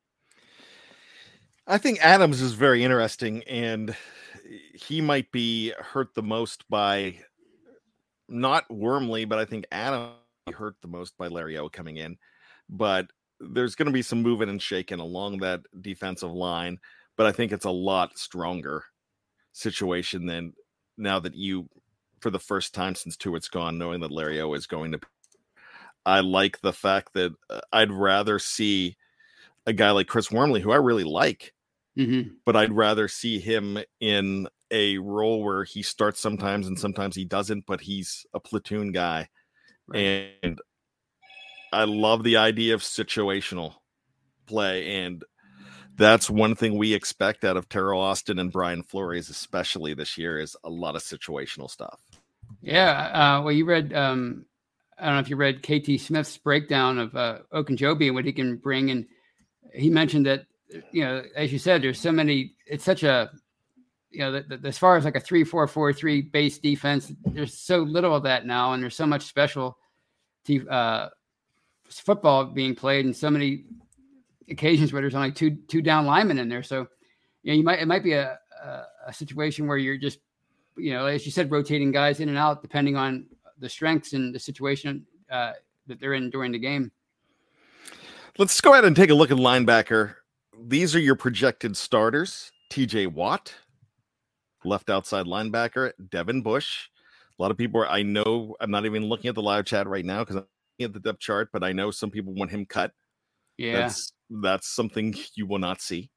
I think Adams is very interesting, and he might be hurt the most by not Wormley, but I think Adams hurt the most by Larry O coming in. But there's going to be some moving and shaking along that defensive line, but I think it's a lot stronger situation than now that you, for the first time since Tuitt's gone, knowing that Larry O is going to. I like the fact that uh, I'd rather see a guy like Chris Wormley, who I really like, mm-hmm. but I'd rather see him in a role where he starts sometimes and sometimes he doesn't, but he's a platoon guy. Right. And I love the idea of situational play. And that's one thing we expect out of Terrell Austin and Brian Flores, especially this year, is a lot of situational stuff. Yeah. Uh, well, you read, um, I don't know if you read K T Smith's breakdown of uh, Ogunjobi and what he can bring. And he mentioned that, you know, as you said, there's so many, it's such a, you know, the, the, as far as like a three, four, four, three base defense, there's so little of that now. And there's so much special te- uh, football being played and so many occasions where there's only two, two down linemen in there. So, you know, you might, it might be a, a, a situation where you're just, you know, as you said, rotating guys in and out, depending on the strengths and the situation uh, that they're in during the game. Let's go ahead and take a look at linebacker. These are your projected starters. T J Watt, left outside linebacker. Devin Bush. A lot of people are, I know, I'm not even looking at the live chat right now because I'm looking at the depth chart, but I know some people want him cut. Yeah. That's, that's something you will not see.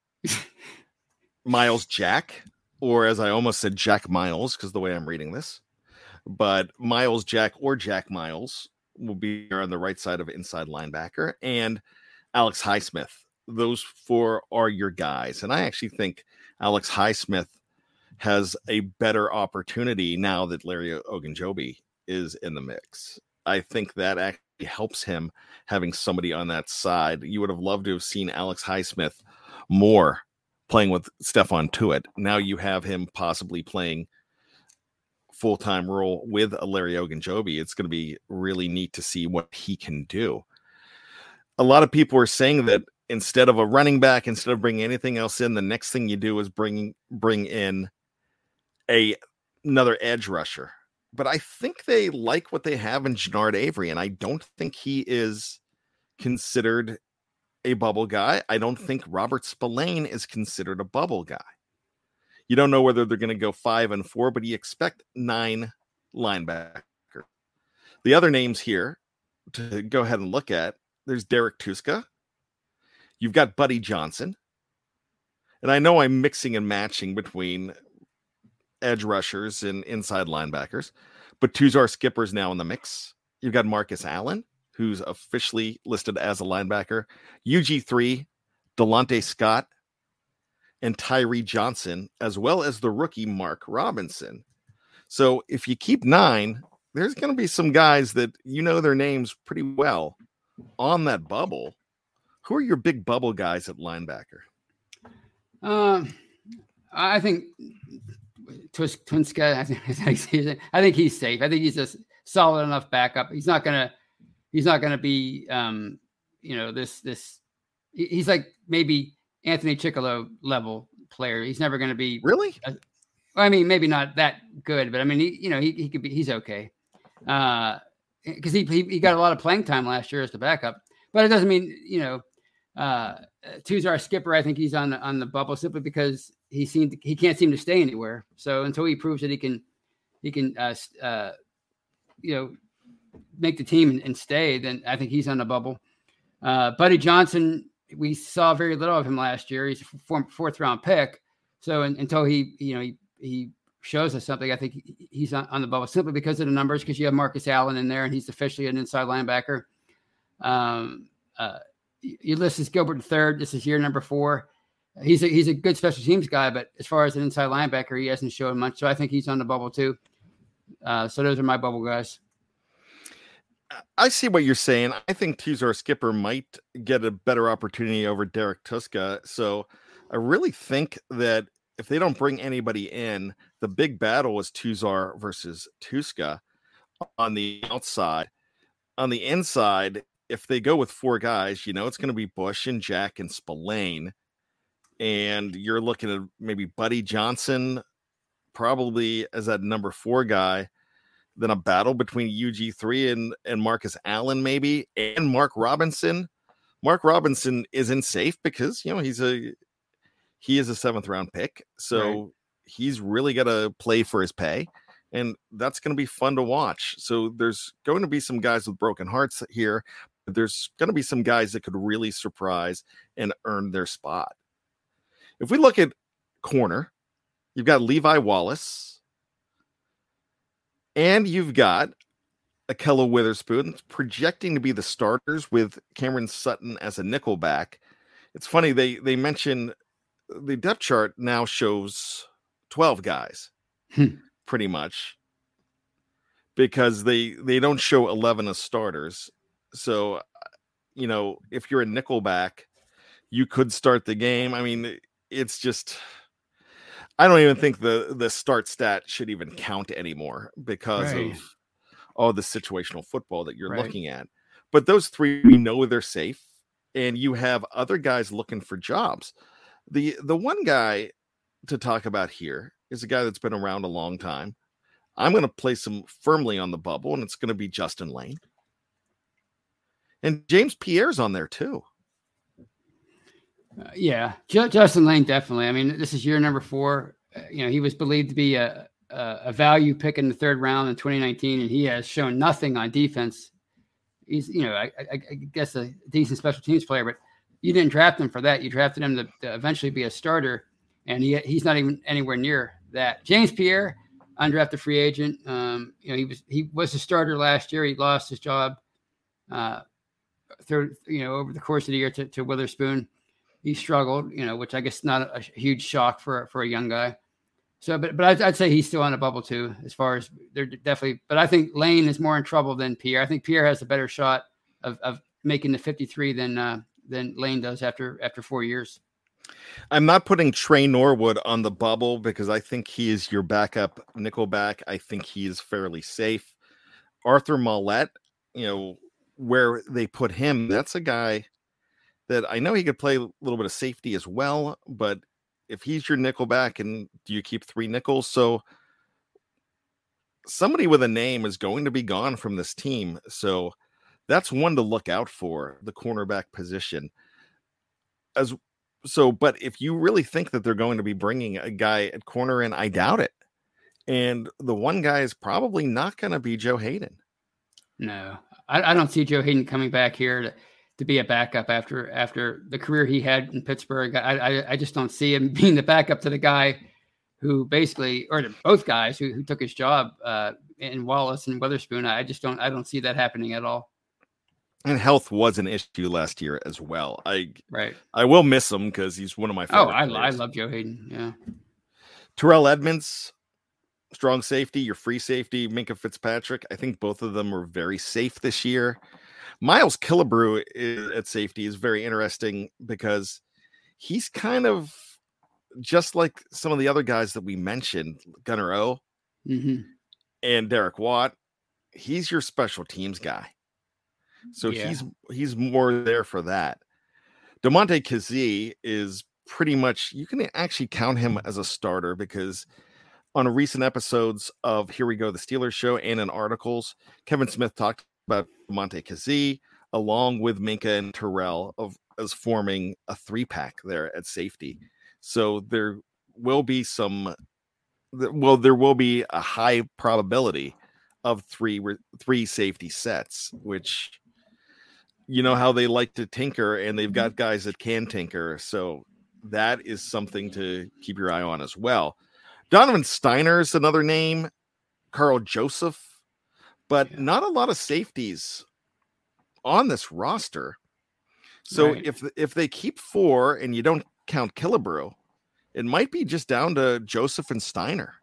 Miles Jack, or as I almost said, Jack Miles, because the way I'm reading this. But Miles Jack or Jack Miles will be on the right side of inside linebacker. And Alex Highsmith. Those four are your guys. And I actually think Alex Highsmith has a better opportunity now that Larry Ogunjobi is in the mix. I think that actually helps him having somebody on that side. You would have loved to have seen Alex Highsmith more playing with Stephon Tuitt. Now you have him possibly playing full-time role with a Larry Ogunjobi. It's going to be really neat to see what he can do. A lot of people are saying that instead of a running back, instead of bringing anything else in, the next thing you do is bring bring in a another edge rusher. But I think they like what they have in Jannard Avery, and I don't think he is considered a bubble guy. I don't think Robert Spillane is considered a bubble guy. You don't know whether they're going to go five and four, but you expect nine linebacker. The other names here to go ahead and look at, there's Derek Tuska. You've got Buddy Johnson. And I know I'm mixing and matching between edge rushers and inside linebackers, but Tuzar Skipper's now in the mix. You've got Marcus Allen, who's officially listed as a linebacker, U G three, Delonte Scott, and Tyree Johnson, as well as the rookie Mark Robinson. So if you keep nine, there's going to be some guys that you know their names pretty well on that bubble. Who are your big bubble guys at linebacker? Um, I think Twinska. I think I think he's safe. I think he's a solid enough backup. He's not gonna. He's not gonna be. Um, you know this this. He's like maybe Anthony Chickalo level player. He's never gonna be really. A, I mean, maybe not that good, but I mean, he, you know, he he could be. He's okay. Uh, because he, he he got a lot of playing time last year as the backup, but it doesn't mean you know. Uh, Tuzar Skipper, I think he's on the on the bubble simply because he seemed to, he can't seem to stay anywhere. So until he proves that he can he can uh, uh, you know make the team and, and stay, then I think he's on the bubble. Uh, Buddy Johnson, we saw very little of him last year. He's a four, fourth round pick. So in, until he you know he he shows us something, I think he, he's on, on the bubble simply because of the numbers. Because you have Marcus Allen in there, and he's officially an inside linebacker. Um. Uh, Ulysses Gilbert the third. This is year number four. He's a he's a good special teams guy, but as far as an inside linebacker, he hasn't shown much. So I think he's on the bubble too. Uh, so those are my bubble guys. I see what you're saying. I think Tuzar Skipper might get a better opportunity over Derek Tuska. So I really think that if they don't bring anybody in, the big battle is Tuzar versus Tuska on the outside. On the inside, if they go with four guys, you know, it's going to be Bush and Jack and Spillane. And you're looking at maybe Buddy Johnson, probably as that number four guy. Then a battle between U G three and, and Marcus Allen, maybe, and Mark Robinson. Mark Robinson isn't safe because, you know, he's a, he is a seventh round pick. So right. He's really got to play for his pay. And that's going to be fun to watch. So there's going to be some guys with broken hearts here. But there's going to be some guys that could really surprise and earn their spot. If we look at corner, you've got Levi Wallace. And you've got Ahkello Witherspoon projecting to be the starters with Cameron Sutton as a nickel back. It's funny, they, they mention the depth chart now shows twelve guys. Hmm. Pretty much, because they they don't show eleven as starters. So, you know, if you're a nickelback, you could start the game. I mean, it's just, I don't even think the the start stat should even count anymore because right. of all the situational football that you're right. looking at. But those three, we know they're safe, and you have other guys looking for jobs. The the one guy to talk about here is a guy that's been around a long time. I'm going to place him firmly on the bubble, and it's going to be Justin Layne. And James Pierre's on there too. Uh, yeah, J- Justin Layne, definitely. I mean, this is year number four. Uh, you know, he was believed to be a, a, a value pick in the third round in twenty nineteen, and he has shown nothing on defense. He's, you know, I, I, I guess a decent special teams player, but you didn't draft him for that. You drafted him to, to eventually be a starter, and he he's not even anywhere near that. James Pierre, undrafted free agent. Um, you know, he was he was a starter last year. He lost his job, uh, through you know over the course of the year to, to Witherspoon. He struggled, you know, which I guess not a, a huge shock for for a young guy. So, but but I'd, I'd say he's still on a bubble too, as far as they're definitely. But I think Layne is more in trouble than Pierre. I think Pierre has a better shot of of making the fifty-three than uh, than Layne does after after four years. I'm not putting Trey Norwood on the bubble because I think he is your backup nickelback. I think he is fairly safe. Arthur Maulet, you know, where they put him, that's a guy that I know he could play a little bit of safety as well, but if he's your nickelback, and do you keep three nickels? So somebody with a name is going to be gone from this team. So that's one to look out for, the cornerback position. as so, but if you really think that they're going to be bringing a guy at corner in, I doubt it. And the one guy is probably not going to be Joe Hayden. No, I, I don't see Joe Hayden coming back here to, to be a backup after after the career he had in Pittsburgh. I, I I just don't see him being the backup to the guy who basically, or both guys who, who took his job uh, in Wallace and Witherspoon. I just don't I don't see that happening at all. And health was an issue last year as well. I right. I will miss him because he's one of my favorite. Oh, I, players. I love Joe Hayden. Yeah. Terrell Edmonds, strong safety, your free safety, Minkah Fitzpatrick. I think both of them are very safe this year. Miles Killebrew is, at safety is very interesting because he's kind of just like some of the other guys that we mentioned, Gunnar O mm-hmm. and Derek Watt. He's your special teams guy. So yeah. he's he's more there for that. DeMonte Kazee is pretty much, you can actually count him as a starter because on recent episodes of Here We Go, the Steelers show, and in articles, Kevin Smith talked about DeMonte Kazee along with Minkah and Terrell of as forming a three pack there at safety. So there will be some, well, there will be a high probability of three three safety sets, which you know how they like to tinker, and they've got guys that can tinker. So that is something to keep your eye on as well. Donovan Steiner is another name, Carl Joseph, but yeah. not a lot of safeties on this roster. So right. if if they keep four and you don't count Killebrew, it might be just down to Joseph and Steiner.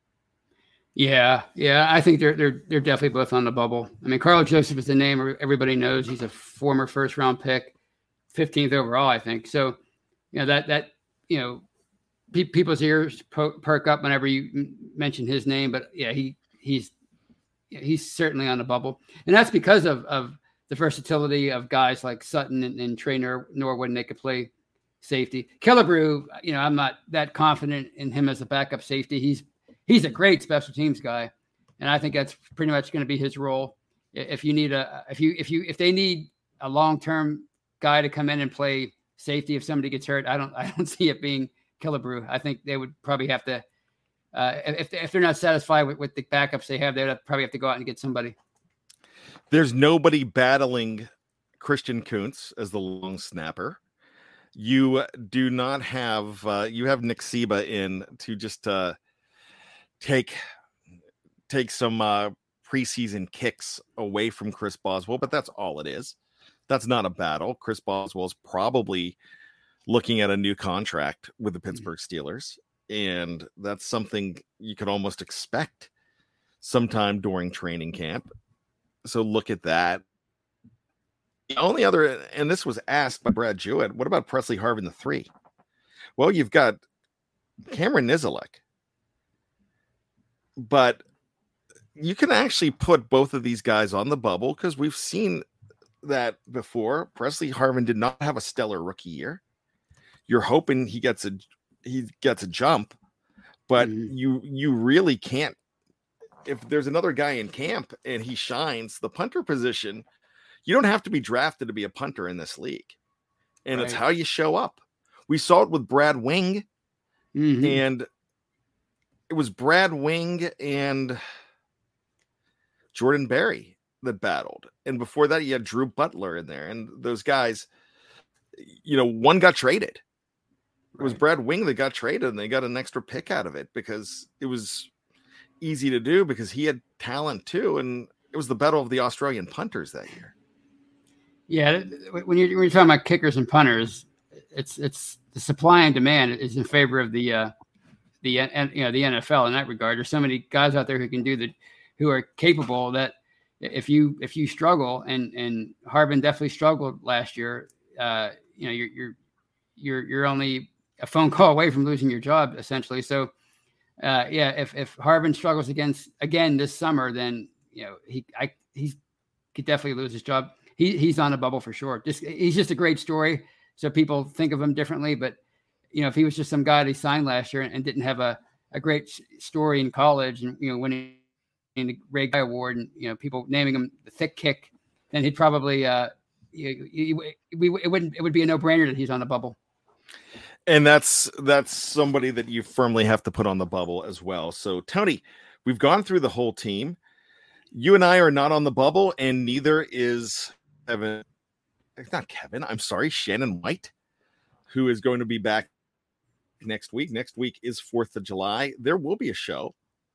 Yeah, yeah, I think they're they're they're definitely both on the bubble. I mean, Carl Joseph is the name everybody knows. He's a former first round pick, fifteenth overall, I think. So, you know that that you know, pe- people's ears po- perk up whenever you m- mention his name. But yeah, he he's he's certainly on the bubble, and that's because of of the versatility of guys like Sutton and, and Trey Nor- Norwood, and they could play safety. Killebrew, you know, I'm not that confident in him as a backup safety. He's He's a great special teams guy, and I think that's pretty much going to be his role. If you need a, if you, if you, if they need a long-term guy to come in and play safety, if somebody gets hurt, I don't, I don't see it being Killebrew. I think they would probably have to, uh, if if they're not satisfied with, with the backups they have, they'd probably have to go out and get somebody. There's nobody battling Christian Kuntz as the long snapper. You do not have, uh, you have Nick Seba in to just. Uh, take take some uh preseason kicks away from Chris Boswell, but that's all it is. That's not a battle. Chris Boswell's probably looking at a new contract with the Pittsburgh Steelers, and that's something you could almost expect sometime during training camp. So look at that. The only other, and this was asked by Brad Jewett, what about Presley Harvin the three? Well, you've got Cameron Niziolek, but you can actually put both of these guys on the bubble because we've seen that before. Presley Harvin did not have a stellar rookie year. You're hoping he gets a he gets a jump, but mm-hmm. you you really can't. If there's another guy in camp and he shines the punter position, you don't have to be drafted to be a punter in this league, and right. it's how you show up. We saw it with Brad Wing, mm-hmm. and it was Brad Wing and Jordan Berry that battled. And before that, you had Drew Butler in there. And those guys, you know, one got traded. It was Brad Wing that got traded, and they got an extra pick out of it because it was easy to do because he had talent too. And it was the battle of the Australian punters that year. Yeah. When you're, when you're talking about kickers and punters, it's, it's the supply and demand is in favor of the, uh, the and you know the N F L in that regard. There's so many guys out there who can do the who are capable that if you if you struggle and and Harvin definitely struggled last year, uh, you know you're you're you're you're only a phone call away from losing your job essentially. So uh, yeah, if if Harvin struggles against again this summer, then you know he I he could definitely lose his job. He he's on a bubble for sure. Just he's just a great story. So people think of him differently, but. You know, if he was just some guy they signed last year and, and didn't have a, a great story in college and, you know, winning the Ray Guy Award and, you know, people naming him the thick kick, then he'd probably, uh, you, you, we, it wouldn't, it would be a no brainer that he's on the bubble. And that's that's somebody that you firmly have to put on the bubble as well. So, Tony, we've gone through the whole team. You and I are not on the bubble, and neither is Kevin. It's not Kevin. I'm sorry, Shannon White, who is going to be back next week. Next week is fourth of July. There will be a show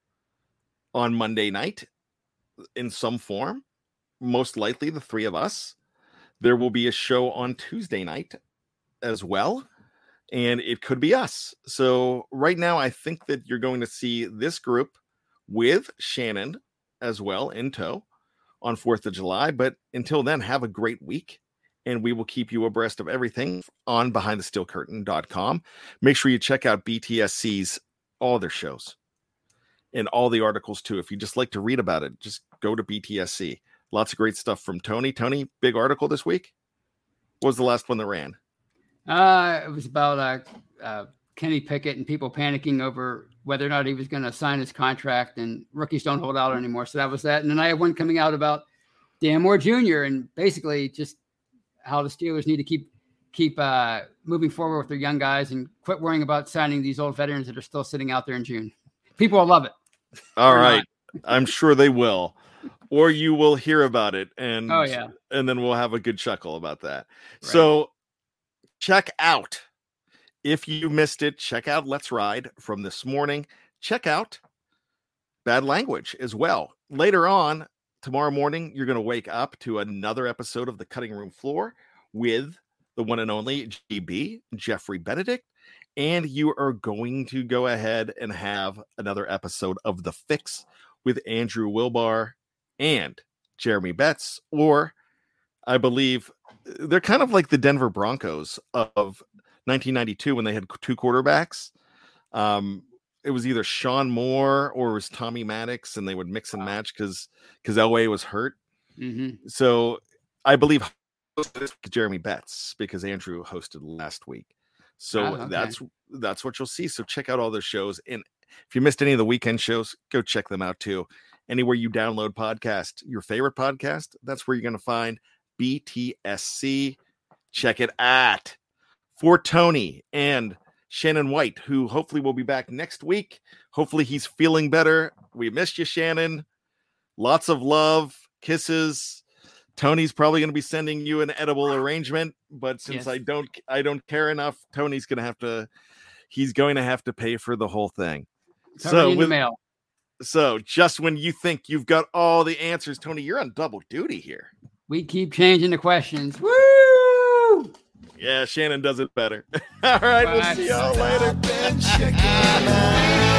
on Monday night in some form, most likely the three of us. There will be a show on Tuesday night as well, and it could be us. So right now, I think that you're going to see this group with Shannon as well in tow on fourth of July. But until then, have a great week, and we will keep you abreast of everything on behind the steel curtain dot com. Make sure you check out B T S C's, all their shows and all the articles too. If you just like to read about it, just go to B T S C. Lots of great stuff from Tony. Tony, big article this week. What was the last one that ran? Uh, it was about uh, uh, Kenny Pickett and people panicking over whether or not he was going to sign his contract, and rookies don't hold out anymore. So that was that. And then I have one coming out about Dan Moore Junior and basically just how the Steelers need to keep keep uh, moving forward with their young guys and quit worrying about signing these old veterans that are still sitting out there in June. People will love it. All right. I'm sure they will. Or you will hear about it, and oh, yeah. and then we'll have a good chuckle about that. Right. So check out, if you missed it, check out Let's Ride from this morning. Check out Bad Language as well. Later on, tomorrow morning, you're going to wake up to another episode of The Cutting Room Floor with the one and only G B, Jeffrey Benedict. And you are going to go ahead and have another episode of The Fix with Andrew Wilbar and Jeremy Betts, or I believe they're kind of like the Denver Broncos of nineteen ninety-two when they had two quarterbacks. Um, it was either Sean Moore or it was Tommy Maddox, and they would mix and match because because Elway was hurt. Mm-hmm. So I believe Jeremy Betts because Andrew hosted last week. So oh, okay. that's that's what you'll see. So check out all those shows, and if you missed any of the weekend shows, go check them out too. Anywhere you download podcast, your favorite podcast, that's where you're going to find B T S C. Check it out. For Tony and Shannon White, who hopefully will be back next week. Hopefully he's feeling better. We missed you, Shannon. Lots of love, kisses. Tony's probably going to be sending you an edible arrangement, but since yes. I don't, I don't care enough, Tony's going to have to, he's going to have to pay for the whole thing. Cover so in with, the mail. So just when you think you've got all the answers, Tony, you're on double duty here. We keep changing the questions. Woo! Yeah, Shannon does it better. All right, Bye. We'll see y'all later.